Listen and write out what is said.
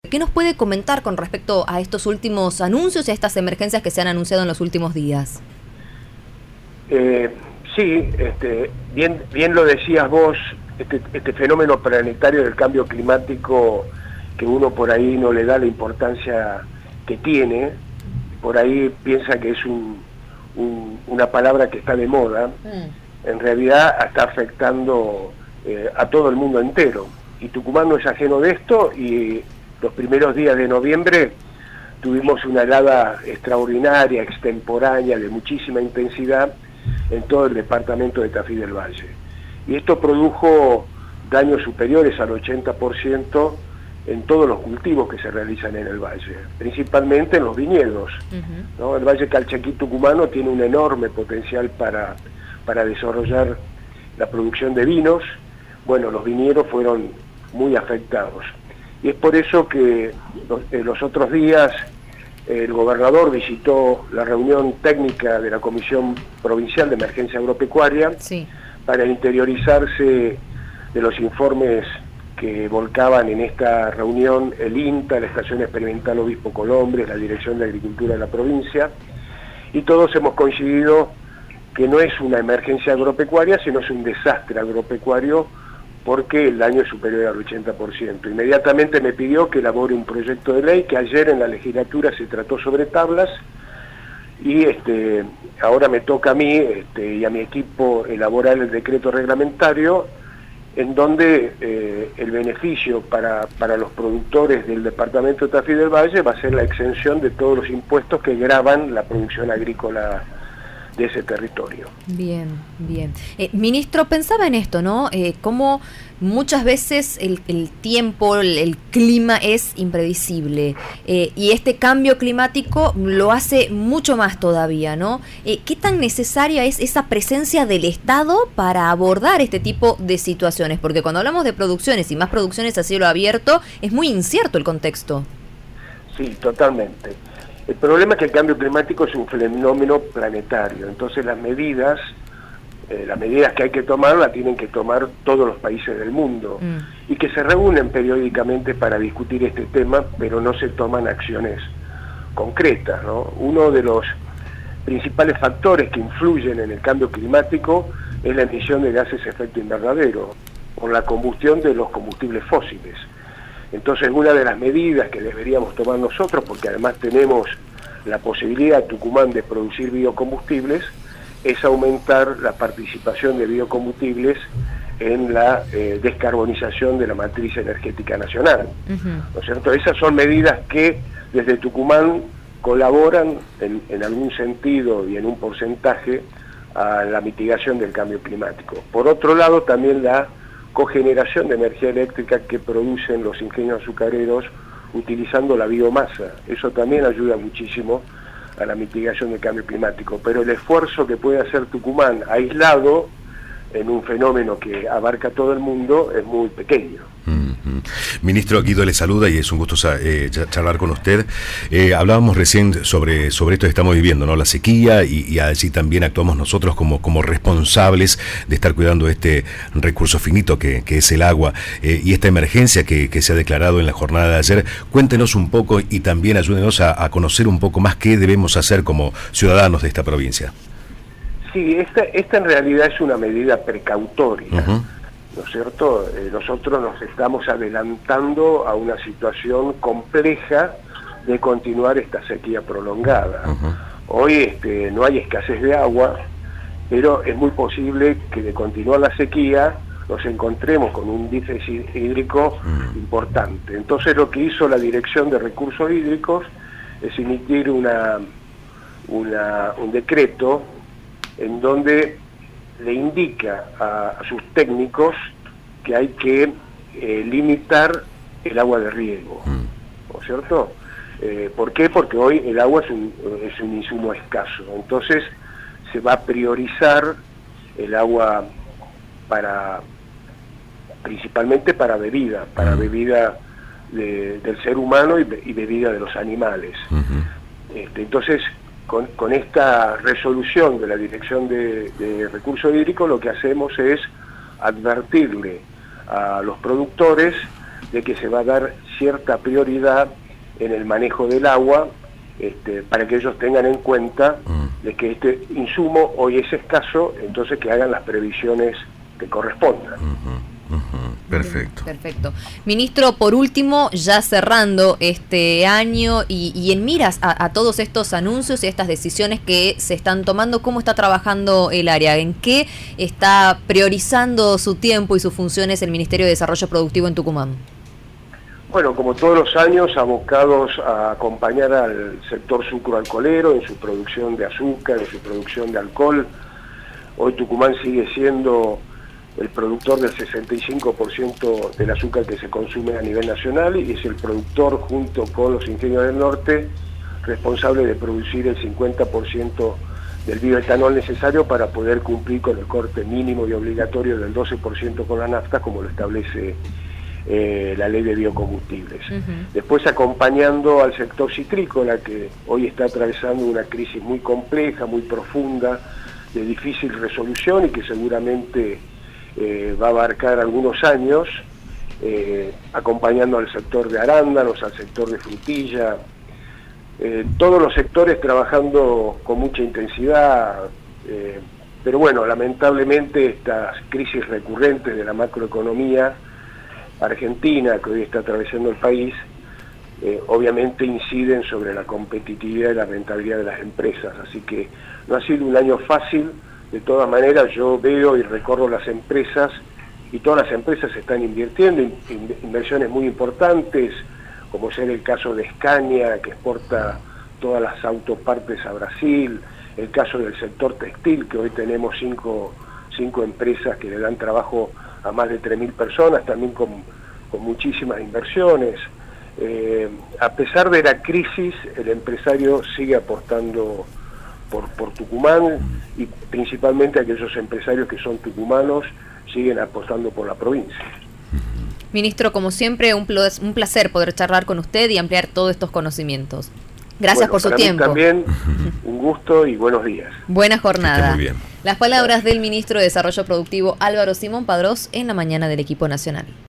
¿Qué nos puede comentar con respecto a estos últimos anuncios y a estas emergencias que se han anunciado en los últimos días? Sí, bien lo decías vos, este fenómeno planetario del cambio climático, que uno por ahí no le da la importancia que tiene, por ahí piensa que es una palabra que está de moda, en realidad está afectando a todo el mundo entero. Y Tucumán no es ajeno de esto, y los primeros días de noviembre tuvimos una helada extraordinaria, extemporánea, de muchísima intensidad en todo el departamento de Tafí del Valle. Y esto produjo daños superiores al 80% en todos los cultivos que se realizan en el valle, principalmente en los viñedos, ¿no? El Valle Calchaquí tucumano tiene un enorme potencial para desarrollar la producción de vinos. Bueno, los viñedos fueron muy afectados. Y es por eso que los otros días el gobernador visitó la reunión técnica de la Comisión Provincial de Emergencia Agropecuaria, sí, para interiorizarse de los informes que volcaban en esta reunión el INTA, la Estación Experimental Obispo Colombres, la Dirección de Agricultura de la provincia, y todos hemos coincidido que no es una emergencia agropecuaria, sino es un desastre agropecuario, porque el daño es superior al 80%. Inmediatamente me pidió que elabore un proyecto de ley que ayer en la legislatura se trató sobre tablas, y ahora me toca a mí y a mi equipo elaborar el decreto reglamentario, en donde el beneficio para los productores del departamento de Tafí del Valle va a ser la exención de todos los impuestos que gravan la producción agrícola de ese territorio. Bien, bien. Ministro, pensaba en esto, ¿no? Cómo muchas veces el tiempo, el clima es impredecible, y este cambio climático lo hace mucho más todavía, ¿no? ¿Qué tan necesaria es esa presencia del Estado para abordar este tipo de situaciones? Porque cuando hablamos de producciones y más producciones a cielo abierto, es muy incierto el contexto. Sí, totalmente. El problema es que el cambio climático es un fenómeno planetario, entonces las medidas que hay que tomar las tienen que tomar todos los países del mundo, y que se reúnen periódicamente para discutir este tema, pero no se toman acciones concretas, ¿no? Uno de los principales factores que influyen en el cambio climático es la emisión de gases de efecto invernadero, por la combustión de los combustibles fósiles. Entonces, una de las medidas que deberíamos tomar nosotros, porque además tenemos la posibilidad Tucumán de producir biocombustibles, es aumentar la participación de biocombustibles en la descarbonización de la matriz energética nacional. ¿No es cierto? Esas son medidas que desde Tucumán colaboran en algún sentido y en un porcentaje a la mitigación del cambio climático. Por otro lado, también la cogeneración de energía eléctrica que producen los ingenios azucareros utilizando la biomasa. Eso también ayuda muchísimo a la mitigación del cambio climático, pero el esfuerzo que puede hacer Tucumán aislado en un fenómeno que abarca todo el mundo es muy pequeño. Ministro, Guido le saluda y es un gusto charlar con usted. Hablábamos recién sobre esto que estamos viviendo, ¿no? La sequía, y así también actuamos nosotros como responsables de estar cuidando este recurso finito que es el agua, y esta emergencia que se ha declarado en la jornada de ayer. Cuéntenos un poco y también ayúdenos a conocer un poco más qué debemos hacer como ciudadanos de esta provincia. Sí, esta en realidad es una medida precautoria. ¿No es cierto? Nosotros nos estamos adelantando a una situación compleja de continuar esta sequía prolongada. Hoy no hay escasez de agua, pero es muy posible que de continuar la sequía nos encontremos con un déficit hídrico importante. Entonces lo que hizo la Dirección de Recursos Hídricos es emitir un decreto en donde le indica a sus técnicos que hay que limitar el agua de riego, ¿no es cierto? ¿Por qué? Porque hoy el agua es un insumo escaso, entonces se va a priorizar el agua principalmente para bebida, del ser humano y bebida de los animales. Entonces, con esta resolución de la Dirección de Recursos Hídricos, lo que hacemos es advertirle a los productores de que se va a dar cierta prioridad en el manejo del agua, para que ellos tengan en cuenta de que este insumo hoy es escaso, entonces que hagan las previsiones que correspondan. Perfecto. Perfecto. Ministro, por último, ya cerrando este año y en miras a todos estos anuncios y estas decisiones que se están tomando, ¿cómo está trabajando el área? ¿En qué está priorizando su tiempo y sus funciones el Ministerio de Desarrollo Productivo en Tucumán? Bueno, como todos los años, abocados a acompañar al sector sucroalcoholero en su producción de azúcar, en su producción de alcohol. Hoy Tucumán sigue siendo el productor del 65% del azúcar que se consume a nivel nacional y es el productor, junto con los ingenios del norte, responsable de producir el 50% del bioetanol necesario para poder cumplir con el corte mínimo y obligatorio del 12% con la nafta, como lo establece la ley de biocombustibles. Después acompañando al sector citrícola, que hoy está atravesando una crisis muy compleja, muy profunda, de difícil resolución y que seguramente va a abarcar algunos años, acompañando al sector de arándanos, al sector de frutilla, todos los sectores trabajando con mucha intensidad, pero bueno, lamentablemente estas crisis recurrentes de la macroeconomía argentina que hoy está atravesando el país, obviamente inciden sobre la competitividad y la rentabilidad de las empresas, así que no ha sido un año fácil. De todas maneras, yo veo y recorro las empresas y todas las empresas están invirtiendo inversiones muy importantes, como ser el caso de Scania, que exporta todas las autopartes a Brasil, el caso del sector textil, que hoy tenemos cinco empresas que le dan trabajo a más de 3.000 personas, también con muchísimas inversiones. A pesar de la crisis, el empresario sigue apostando por Tucumán y principalmente aquellos empresarios que son tucumanos siguen apostando por la provincia. Ministro, como siempre, un placer poder charlar con usted y ampliar todos estos conocimientos. Gracias por su tiempo. También un gusto y buenos días. Buena jornada. Muy bien. Las palabras del ministro de Desarrollo Productivo Álvaro Simón Padrós en la mañana del equipo nacional.